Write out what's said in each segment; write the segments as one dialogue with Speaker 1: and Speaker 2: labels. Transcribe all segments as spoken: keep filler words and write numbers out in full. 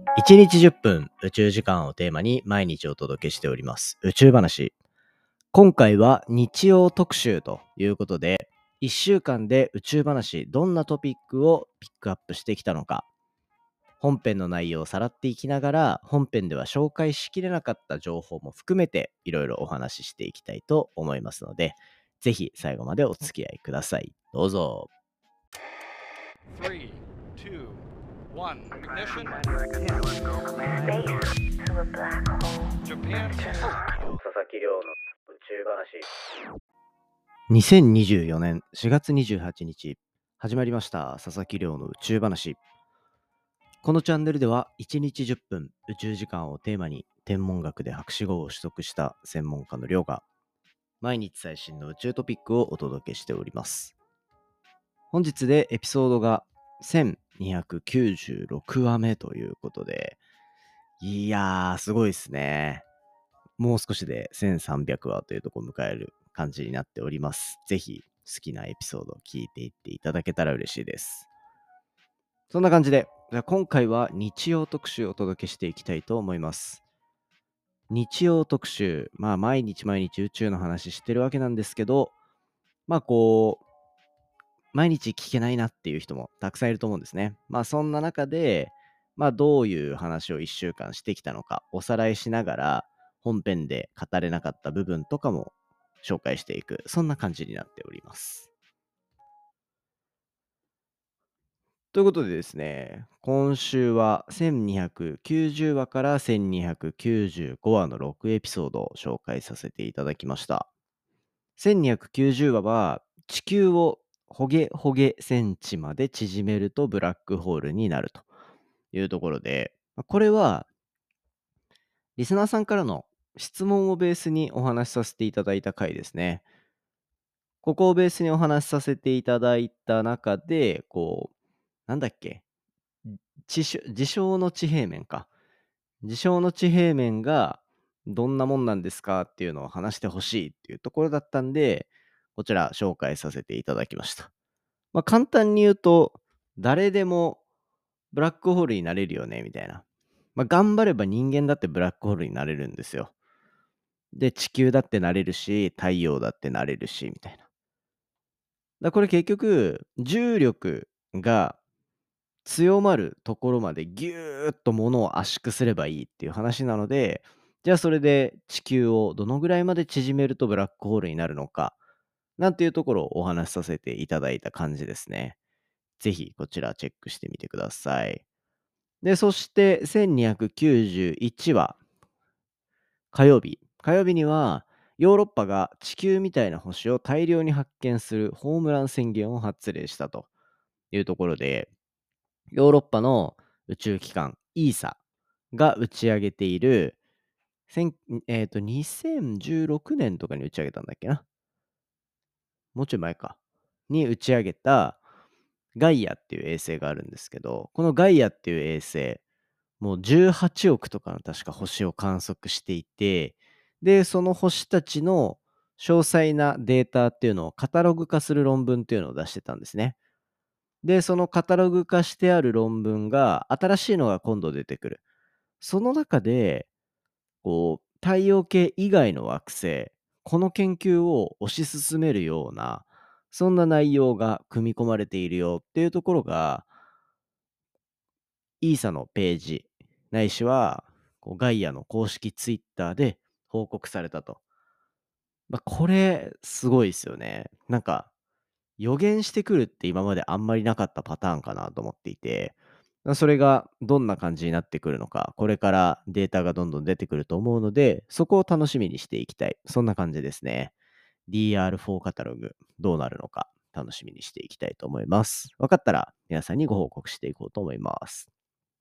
Speaker 1: いちにちじゅっぷん宇宙時間をテーマに毎日お届けしております宇宙話。今回は日曜特集ということで、いっしゅうかんで宇宙話どんなトピックをピックアップしてきたのか、本編の内容をさらっていきながら、本編では紹介しきれなかった情報も含めていろいろお話ししていきたいと思いますので、ぜひ最後までお付き合いください。どうぞ。
Speaker 2: Three, two, one, ignition. Japan.
Speaker 1: 佐々木亮の宇宙話。にせんにじゅうよねんしがつにじゅうはちにち始まりました佐々木亮の宇宙話。このチャンネルではいちにちじゅっぷん宇宙時間をテーマに天文学で博士号を取得した専門家の亮が毎日最新の宇宙トピックをお届けしております。本日でエピソードがせんにひゃくきゅうじゅうろくわめということで、いやーすごいですね。もう少しでせんさんびゃくわというところを迎える感じになっております。ぜひ好きなエピソードを聞いていっていただけたら嬉しいです。そんな感じで、じゃあ今回は日曜特集をお届けしていきたいと思います。日曜特集、まあ毎日毎日宇宙の話してるわけなんですけど、まあこう、毎日聞けないなっていう人もたくさんいると思うんですね。まあそんな中で、まあどういう話をいっしゅうかんしてきたのかおさらいしながら、本編で語れなかった部分とかも紹介していく、そんな感じになっております。ということでですね、今週はせんにひゃくきゅうじゅうわからせんにひゃくきゅうじゅうごわのろくエピソードを紹介させていただきました。せんにひゃくきゅうじゅうわは地球をほげほげセンチまで縮めるとブラックホールになるというところで、これはリスナーさんからの質問をベースにお話しさせていただいた回ですね。ここをベースにお話しさせていただいた中で、こう、なんだっけ、地し事象の地平面か。事象の地平面がどんなもんなんですかっていうのを話してほしいっていうところだったんで、こちら紹介させていただきました。まあ、簡単に言うと、誰でもブラックホールになれるよね、みたいな。まあ、頑張れば人間だってブラックホールになれるんですよ。で、地球だってなれるし、太陽だってなれるし、みたいな。だこれ結局、重力が強まるところまでギューッと物を圧縮すればいいっていう話なので、じゃあそれで地球をどのぐらいまで縮めるとブラックホールになるのか、なんていうところをお話しさせていただいた感じですね。ぜひこちらチェックしてみてください。で、そしてせんにひゃくきゅうじゅういちわ、火曜日。火曜日には、ヨーロッパが地球みたいな星を大量に発見するホームラン宣言を発令したというところで、ヨーロッパの宇宙機関 イーサ が打ち上げている、千えっ、と、にせんじゅうろくねんとかに打ち上げたんだっけな。もうちょい前か。に打ち上げたガイアっていう衛星があるんですけど、このガイアっていう衛星、もうじゅうはちおくとかの確か星を観測していて、で、その星たちの詳細なデータっていうのをカタログ化する論文っていうのを出してたんですね。で、そのカタログ化してある論文が、新しいのが今度出てくる。その中で、こう、太陽系以外の惑星、この研究を推し進めるような、そんな内容が組み込まれているよっていうところが、イーサのページ、ないしは、こうガイアの公式ツイッターで報告されたと。まあ、これ、すごいですよね。なんか、予言してくるって今まであんまりなかったパターンかなと思っていて、まそれがどんな感じになってくるのか、これからデータがどんどん出てくると思うので、そこを楽しみにしていきたい。そんな感じですね。ディーアールフォー カタログ、どうなるのか、楽しみにしていきたいと思います。分かったら、皆さんにご報告していこうと思います。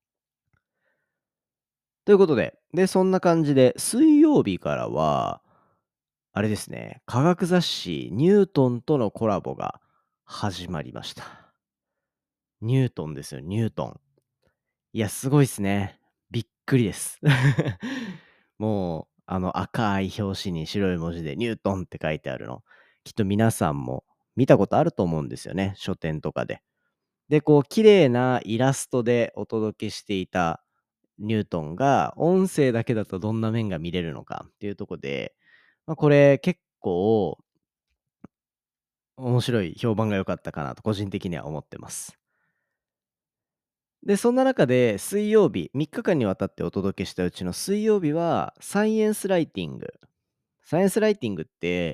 Speaker 1: ということで、で、そんな感じで、水曜日からは、あれですね、科学雑誌ニュートンとのコラボが始まりました。ニュートンですよ、ニュートン。いや、すごいっすね。びっくりです。もう、あの赤い表紙に白い文字でニュートンって書いてあるの、きっと皆さんも見たことあると思うんですよね、書店とかで。で、こう、綺麗なイラストでお届けしていたニュートンが音声だけだとどんな面が見れるのかっていうとこで、まあ、これ結構面白い評判が良かったかなと個人的には思ってます。で、そんな中で水曜日、みっかかんにわたってお届けしたうちの水曜日はサイエンスライティング。サイエンスライティングって、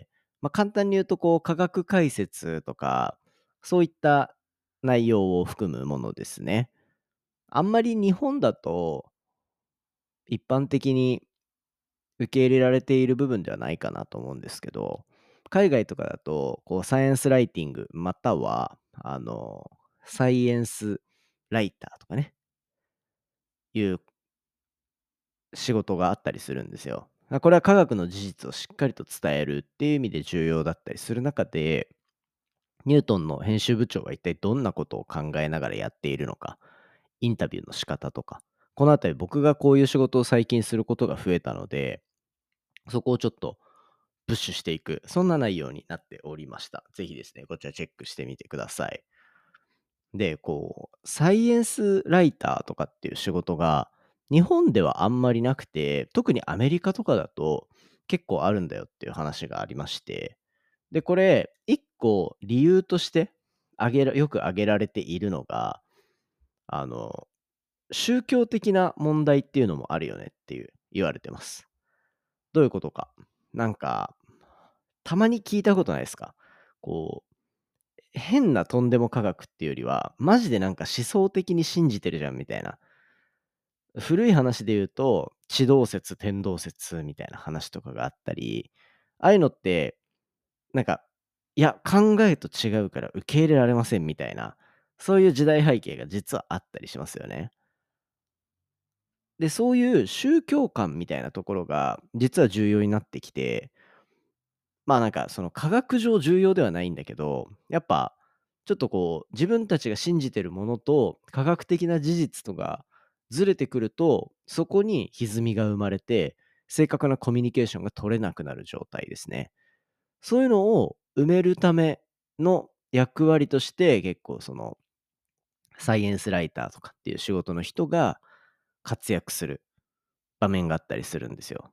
Speaker 1: まあ、簡単に言うとこう科学解説とか、そういった内容を含むものですね。あんまり日本だと一般的に受け入れられている部分ではないかなと思うんですけど、海外とかだと、こうサイエンスライティング、または、あの、サイエンスライターとかね、いう仕事があったりするんですよ。あ、これは科学の事実をしっかりと伝えるっていう意味で重要だったりする中で、ニュートンの編集部長は一体どんなことを考えながらやっているのか、インタビューの仕方とか、このあたり僕がこういう仕事を最近することが増えたので、そこをちょっとプッシュしていく、そんな内容になっておりました。ぜひですね、こちらチェックしてみてください。で、こう、サイエンスライターとかっていう仕事が、日本ではあんまりなくて、特にアメリカとかだと結構あるんだよっていう話がありまして、で、これ、一個理由として挙げらよく挙げられているのが、あの、宗教的な問題っていうのもあるよねっていう言われてます。どういうことか。なんか、たまに聞いたことないですか？こう、変なとんでも科学っていうよりは、マジでなんか思想的に信じてるじゃんみたいな。古い話で言うと、地動説、天動説みたいな話とかがあったり、ああいうのって、なんか、いや、考えと違うから受け入れられませんみたいな、そういう時代背景が実はあったりしますよね。で、そういう宗教観みたいなところが、実は重要になってきて、まあ、なんかその科学上重要ではないんだけど、やっぱちょっとこう自分たちが信じてるものと科学的な事実とかずれてくると、そこに歪みが生まれて、正確なコミュニケーションが取れなくなる状態ですね。そういうのを埋めるための役割として、結構そのサイエンスライターとかっていう仕事の人が活躍する場面があったりするんですよ。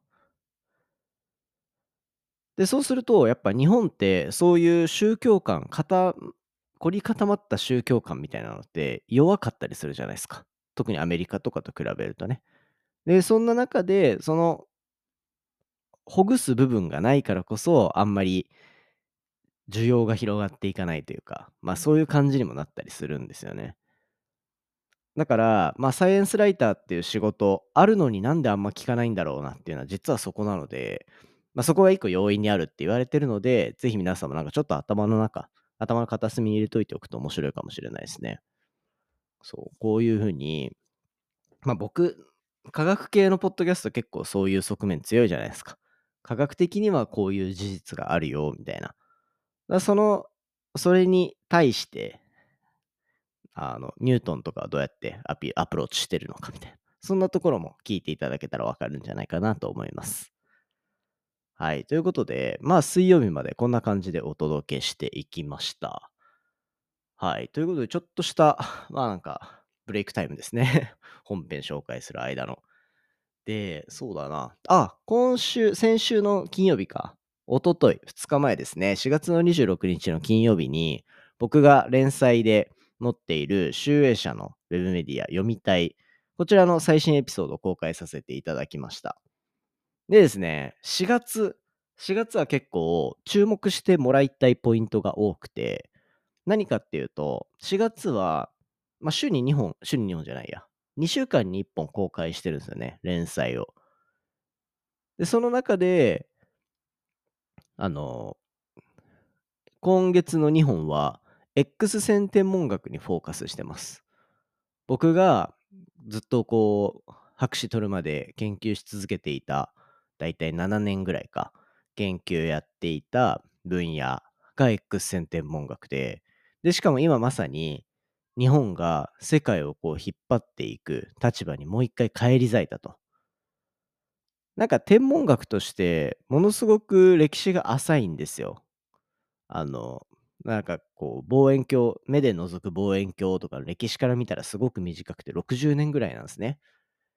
Speaker 1: で、そうすると、やっぱ日本ってそういう宗教観、かた凝り固まった宗教観みたいなのって弱かったりするじゃないですか。特にアメリカとかと比べるとね。で、そんな中で、そのほぐす部分がないからこそ、あんまり需要が広がっていかないというか、ま、そういう感じにもなったりするんですよね。だから、ま、サイエンスライターっていう仕事あるのになんであんま聞かないんだろうなっていうのは実はそこなので、ま、そこが一個要因にあるって言われてるので、ぜひ皆さんもなんかちょっと頭の中、頭の片隅に入れといておくと面白いかもしれないですね。そう、こういう風に、ま、僕、科学系のポッドキャスト結構そういう側面強いじゃないですか。科学的にはこういう事実があるよみたいな。だ、その、それに対してあの、ニュートンとかはどうやってアピアプローチしてるのかみたいな。そんなところも聞いていただけたらわかるんじゃないかなと思います。はい。ということで、まあ、水曜日までこんな感じでお届けしていきました。はい。ということで、ちょっとした、まあなんか、ブレイクタイムですね。本編紹介する間の。で、そうだな。あ、今週、先週の金曜日か。一昨日、ふつかまえですね。しがつのにじゅうろくにちの金曜日に、僕が連載で載っている集英社のウェブメディア、読みたい。こちらの最新エピソードを公開させていただきました。でですね、しがつ、しがつは結構注目してもらいたいポイントが多くて、何かっていうと、しがつは、まあ、週ににほん、週ににほんじゃないや、にしゅうかんにいっぽん公開してるんですよね、連載を。で、その中で、あの、今月のにほんは、X 線天文学にフォーカスしてます。僕がずっとこう、博士取るまで研究し続けていた、だいたいななねんぐらいか、研究やっていた分野が X 線天文学で、で、しかも今まさに、日本が世界をこう引っ張っていく立場にもう一回返り咲いたと。なんか天文学として、ものすごく歴史が浅いんですよ。あの、なんかこう、望遠鏡、目で覗く望遠鏡とかの歴史から見たらすごく短くてろくじゅうねんぐらいなんですね。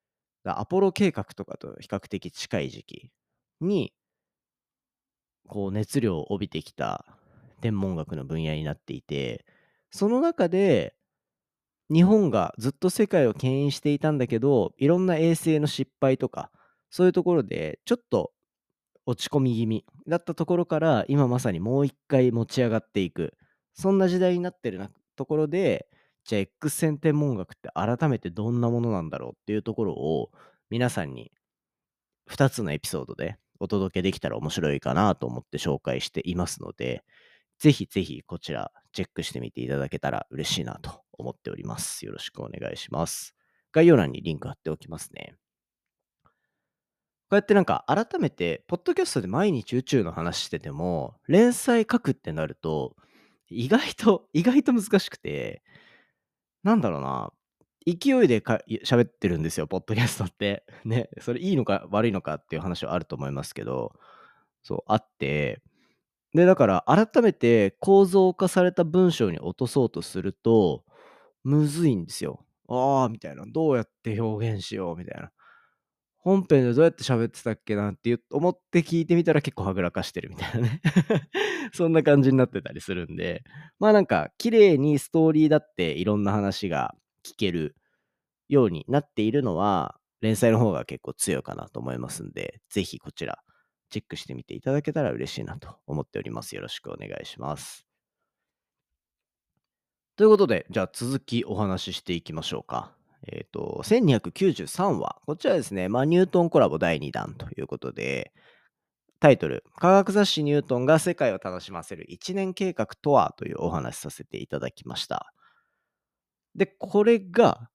Speaker 1: だアポロ計画とかと比較的近い時期に、こう熱量を帯びてきた天文学の分野になっていて、その中で日本がずっと世界を牽引していたんだけど、いろんな衛星の失敗とか、そういうところでちょっと落ち込み気味だったところから、今まさにもう一回持ち上がっていく、そんな時代になってるなところで、じゃあ X 線天文学って改めてどんなものなんだろうっていうところを、皆さんにふたつのエピソードでお届けできたら面白いかなと思って紹介していますので、ぜひぜひこちらチェックしてみていただけたら嬉しいなと思っております。よろしくお願いします。概要欄にリンク貼っておきますね。こうやってなんか改めて、ポッドキャストで毎日宇宙の話してても、連載書くってなると、意外と、意外と難しくて、なんだろうな、勢いでか喋ってるんですよ、ポッドキャストって。ね、それいいのか悪いのかっていう話はあると思いますけど、そう、あって、で、だから改めて構造化された文章に落とそうとすると、むずいんですよ。ああ、みたいな。どうやって表現しようみたいな。本編でどうやって喋ってたっけなっていう思って聞いてみたら結構はぐらかしてるみたいなね。そんな感じになってたりするんで、まあなんか綺麗にストーリーだっていろんな話が聞けるようになっているのは、連載の方が結構強いかなと思いますんで、ぜひこちらチェックしてみていただけたら嬉しいなと思っております。よろしくお願いします。ということで、じゃあ続きお話ししていきましょうか。えっ、と、せんにひゃくきゅうじゅうさんわ。こちらですね、まあ、ニュートンコラボだいにだんということで、タイトル、科学雑誌ニュートンが世界を楽しませるいちねん計画とはというお話しさせていただきました。で、これが、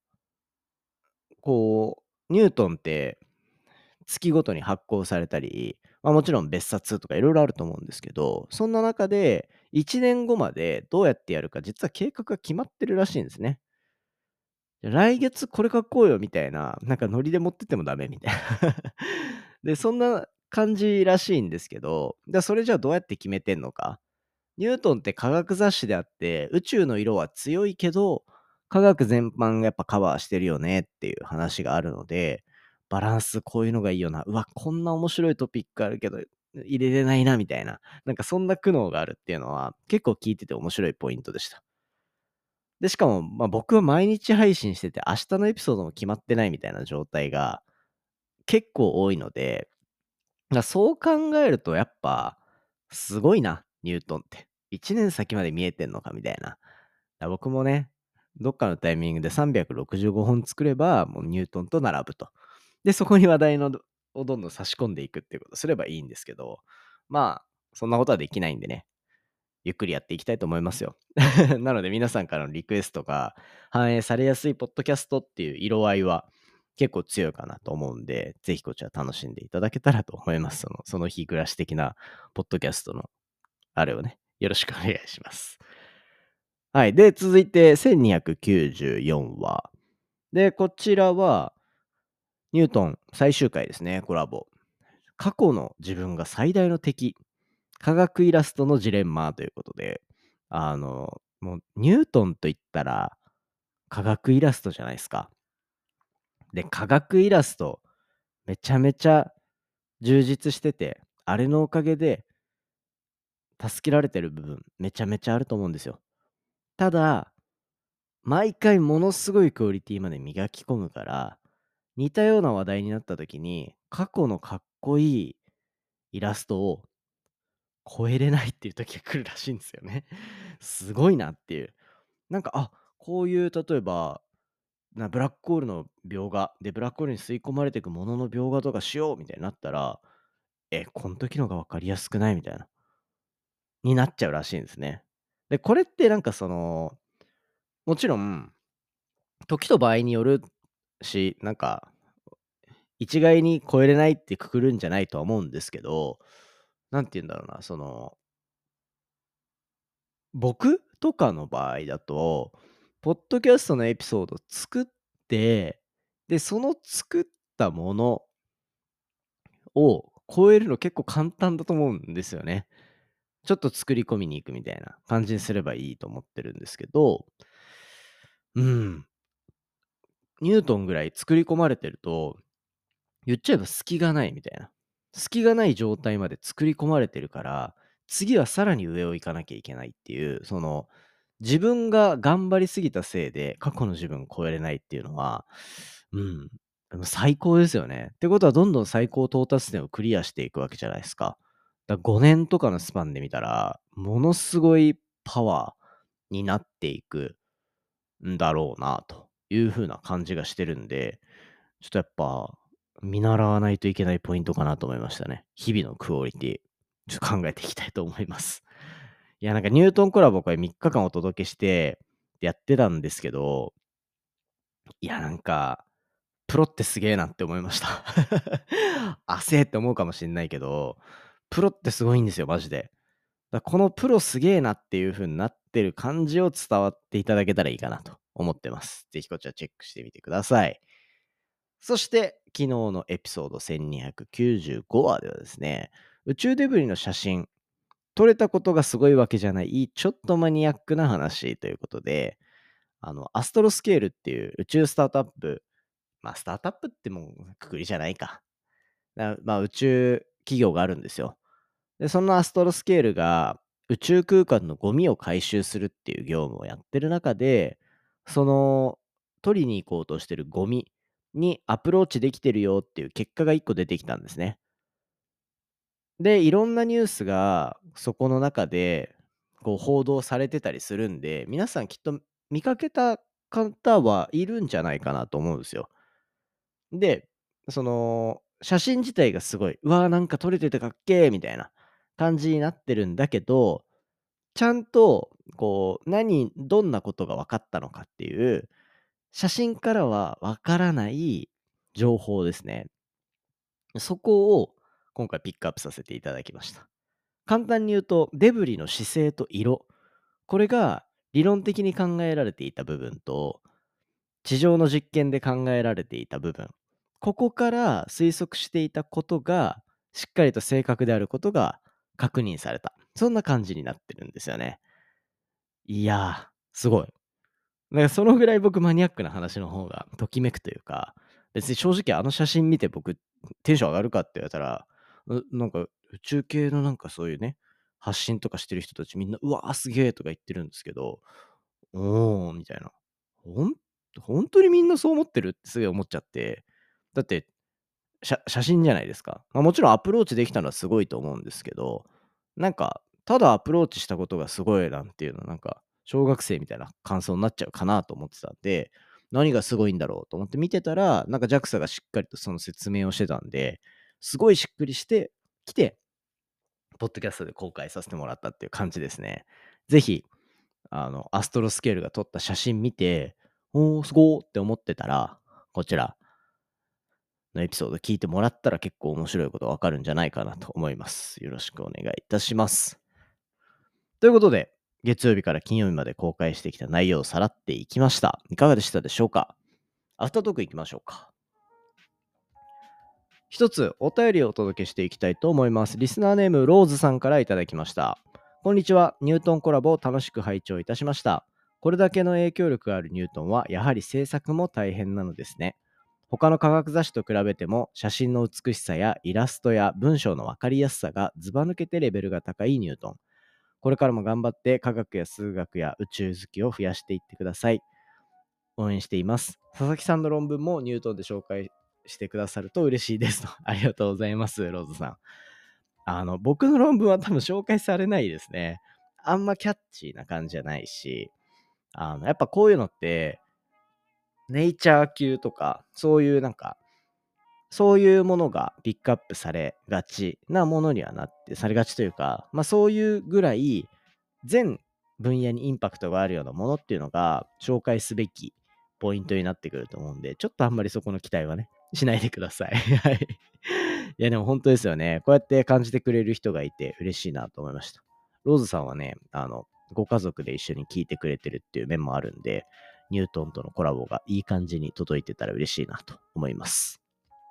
Speaker 1: こう、ニュートンって月ごとに発行されたり、まあ、もちろん別冊とかいろいろあると思うんですけど、そんな中でいちねんごまでどうやってやるか、実は計画が決まってるらしいんですね。来月これ書こうよみたいな、なんかノリで持ってってもダメみたいな。で、そんな感じらしいんですけど、だそれじゃあどうやって決めてんのか。ニュートンって科学雑誌であって、宇宙の色は強いけど、科学全般がやっぱカバーしてるよねっていう話があるので、バランスこういうのがいいよな。うわ、こんな面白いトピックあるけど、入れれないなみたいな。なんかそんな苦悩があるっていうのは結構聞いてて面白いポイントでした。で、しかも、まあ、僕は毎日配信してて、明日のエピソードも決まってないみたいな状態が結構多いので、だそう考えるとやっぱ、すごいな、ニュートンって。いちねん先まで見えてんのかみたいな。だ僕もね、どっかのタイミングでさんびゃくろくじゅうごほん作れば、もうニュートンと並ぶと。で、そこに話題のをどんどん差し込んでいくっていうことをすればいいんですけど、まあ、そんなことはできないんでね。ゆっくりやっていきたいと思いますよ。なので皆さんからのリクエストが反映されやすいポッドキャストっていう色合いは結構強いかなと思うんで、ぜひこちら楽しんでいただけたらと思います。その、その日暮らし的なポッドキャストのあれをね、よろしくお願いします。はい。で、続いてせんにひゃくきゅうじゅうよんわ。で、こちらはニュートン最終回ですね、コラボ。過去の自分が最大の敵。科学イラストのジレンマということで、あの、もうニュートンと言ったら科学イラストじゃないですか。で、科学イラストめちゃめちゃ充実してて、あれのおかげで助けられてる部分めちゃめちゃあると思うんですよ。ただ、毎回ものすごいクオリティまで磨き込むから、似たような話題になった時に、過去のかっこいいイラストを超えれないっていう時が来るらしいんですよね。すごいなっていう。なんか、あ、こういう例えば、なブラックホールの描画で、ブラックホールに吸い込まれていくものの描画とかしようみたいになったら、え、こん時のが分かりやすくないみたいな、になっちゃうらしいんですね。で、これってなんかその、もちろん、時と場合によるし、なんか、一概に超えれないってくくるんじゃないとは思うんですけど、なんて言うんだろうな、その、僕とかの場合だと、ポッドキャストのエピソード作って、で、その作ったものを超えるの結構簡単だと思うんですよね。ちょっと作り込みに行くみたいな感じにすればいいと思ってるんですけど、うん、ニュートンぐらい作り込まれてると、 言っちゃえば隙がないみたいな。隙がない状態まで作り込まれてるから、次はさらに上を行かなきゃいけないっていう、その、自分が頑張りすぎたせいで、過去の自分を超えれないっていうのは、うん、あの最高ですよね。ってことはどんどん最高到達点をクリアしていくわけじゃないですか。だごねんとかのスパンで見たら、ものすごいパワーになっていくんだろうなという風な感じがしてるんで、ちょっとやっぱ見習わないといけないポイントかなと思いましたね。日々のクオリティ、ちょっと考えていきたいと思います。いや、なんかニュートンコラボこれみっかかんお届けしてやってたんですけど、いや、なんか、プロってすげえなって思いました。あせえって思うかもしんないけど、プロってすごいんですよ、マジで。だこのプロすげえなっていう風になってる感じを伝わっていただけたらいいかなと思ってます。ぜひこちらチェックしてみてください。そして、昨日のエピソードせんにひゃくきゅうじゅうごわではですね、宇宙デブリの写真、撮れたことがすごいわけじゃない、ちょっとマニアックな話ということで、あの、アストロスケールっていう宇宙スタートアップ、まあ、スタートアップってもうくくりじゃないか。なまあ、宇宙企業があるんですよ。で、そのアストロスケールが宇宙空間のゴミを回収するっていう業務をやってる中で、その取りに行こうとしてるゴミにアプローチできてるよっていう結果がいっこ出てきたんですね。で、いろんなニュースがそこの中でこう報道されてたりするんで、皆さんきっと見かけた方はいるんじゃないかなと思うんですよ。で、その、写真自体がすごい、うわー、なんか撮れててかっけーみたいな感じになってるんだけど、ちゃんと、こう、何どんなことが分かったのかっていう、写真からは分からない情報ですね。そこを今回ピックアップさせていただきました。簡単に言うと、デブリの姿勢と色、これが理論的に考えられていた部分と、地上の実験で考えられていた部分、ここから推測していたことが、しっかりと正確であることが確認された。そんな感じになってるんですよね。いやー、すごい。なんかそのぐらい僕マニアックな話の方がときめくというか、別に正直あの写真見て僕テンション上がるかって言われたら、うなんか宇宙系のなんかそういうね、発信とかしてる人たちみんな、うわーすげーとか言ってるんですけど、おーみたいな。ほんほんとにみんなそう思ってるってすげえ思っちゃって。だって、写写真じゃないですか。ま、もちろんアプローチできたのはすごいと思うんですけど、なんか、ただアプローチしたことがすごいなんていうの、なんか、小学生みたいな感想になっちゃうかなと思ってたんで、何がすごいんだろうと思って見てたら、なんか ジャクサ がしっかりとその説明をしてたんで、すごいしっくりしてきて、ポッドキャストで公開させてもらったっていう感じですね。ぜひあの、アストロスケールが撮った写真見て、おー、すごーって思ってたら、こちらのエピソード聞いてもらったら結構面白いことわかるんじゃないかなと思います。よろしくお願いいたします。ということで、月曜日から金曜日まで公開してきた内容をさらっていきました。いかがでしたでしょうか？アフタートークいきましょうか。一つお便りをお届けしていきたいと思います。リスナーネームローズさんからいただきました。こんにちは。ニュートンコラボを楽しく拝聴いたしました。これだけの影響力があるニュートンはやはり制作も大変なのですね。他の科学雑誌と比べても写真の美しさやイラストや文章のわかりやすさがずば抜けてレベルが高いニュートン。これからも頑張って科学や数学や宇宙好きを増やしていってください。応援しています。佐々木さんの論文もニュートンで紹介してくださると嬉しいですと。ありがとうございます、ローズさん。あの、僕の論文は多分紹介されないですね。あんまキャッチーな感じじゃないし、あの、やっぱこういうのって、ネイチャー級とか、そういうなんか、そういうものがピックアップされがちなものにはなって、されがちというか、まあそういうぐらい、全分野にインパクトがあるようなものっていうのが紹介すべきポイントになってくると思うんで、ちょっとあんまりそこの期待はね、しないでください。はい。いやでも本当ですよね。こうやって感じてくれる人がいて嬉しいなと思いました。ローズさんはね、あの、ご家族で一緒に聞いてくれてるっていう面もあるんで、ニュートンとのコラボがいい感じに届いてたら嬉しいなと思います。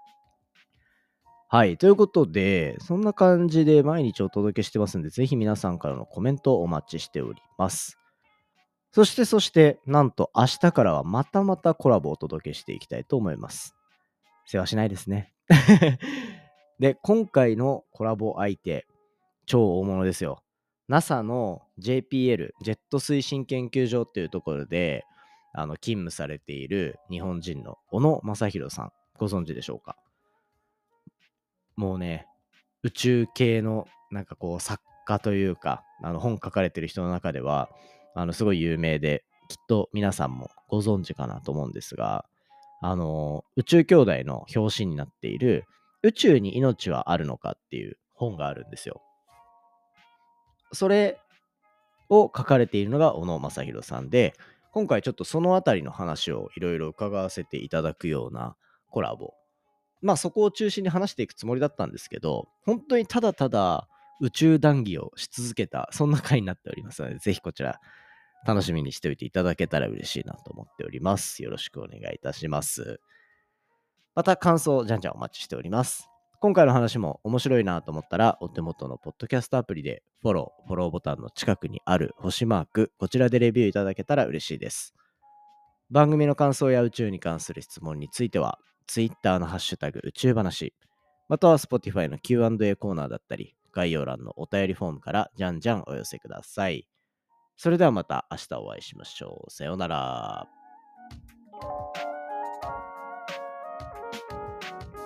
Speaker 1: はい。ということで、そんな感じで毎日お届けしてますんで、ぜひ皆さんからのコメントをお待ちしております。そして、そして、なんと明日からはまたまたコラボをお届けしていきたいと思います。 世話しないですね。で、今回のコラボ相手、超大物ですよ。NASA の ジェイピーエル、ジェット推進研究所っていうところで、あの、勤務されている日本人の小野正弘さん、ご存知でしょうか？もうね、宇宙系のなんかこう作家というか、あの本書かれてる人の中では、あのすごい有名で、きっと皆さんもご存知かなと思うんですが、あの宇宙兄弟の表紙になっている宇宙に命はあるのかっていう本があるんですよ。それを書かれているのが小野正弘さんで、今回ちょっとそのあたりの話をいろいろ伺わせていただくようなコラボ、まあそこを中心に話していくつもりだったんですけど、本当にただただ宇宙談義をし続けた、そんな回になっておりますので、ぜひこちら楽しみにしておいていただけたら嬉しいなと思っております。よろしくお願いいたします。また感想、じゃんじゃんお待ちしております。今回の話も面白いなと思ったら、お手元のポッドキャストアプリでフォロー、フォローボタンの近くにある星マーク、こちらでレビューいただけたら嬉しいです。番組の感想や宇宙に関する質問については、Twitter のハッシュタグ宇宙話、または Spotify の キューアンドエー コーナーだったり、概要欄のお便りフォームからじゃんじゃんお寄せください。それではまた明日お会いしましょう。さようなら。